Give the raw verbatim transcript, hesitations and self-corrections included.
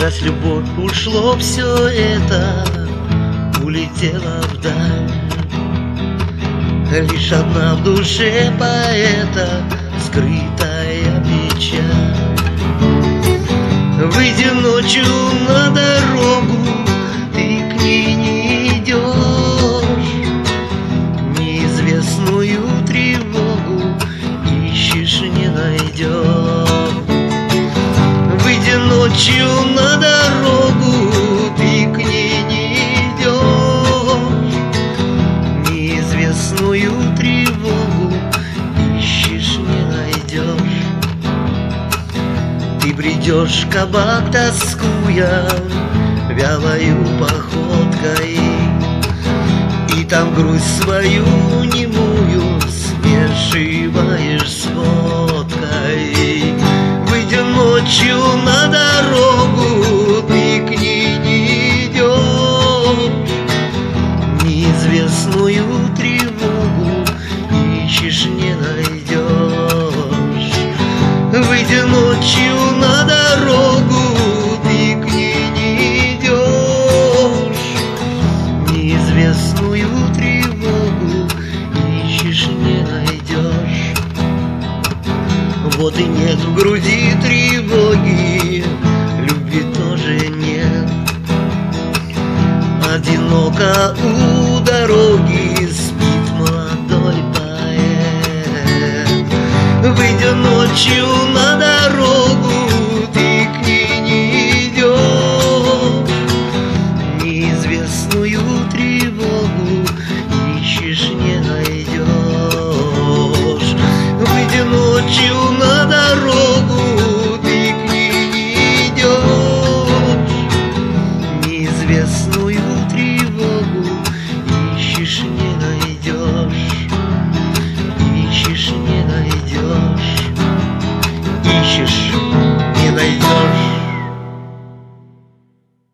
Казалось, любовь, ушло все это, улетело вдаль. Лишь одна в душе поэта скрытая печаль. Выйдя ночью на дорогу, ты к ней не идешь, неизвестную тревогу ищешь, не найдешь. Выйдя ночью на дорогу, ты к ней не идешь, неизвестную тревогу ищешь, не найдешь. Ты бредешь в кабак, тоскуя вялою походкой, и там грусть свою немую смешиваешь с водкой. Выйдя ночью на дорогу, ты к ней не идешь, неизвестную тревогу ищешь, не найдешь. Выйдя ночью на дорогу, ты к ней не идешь, неизвестную тревогу ищешь, не найдешь. Вот и нет в груди тревоги, любви тоже нет. Одиноко у дороги спит молодой поэт. Выйдя ночью на дорогу, ты к ней не идешь, неизвестную тревогу ищешь, не найдешь. Выйдя ночью на дорогу, ты к ней не идешь, неизвестную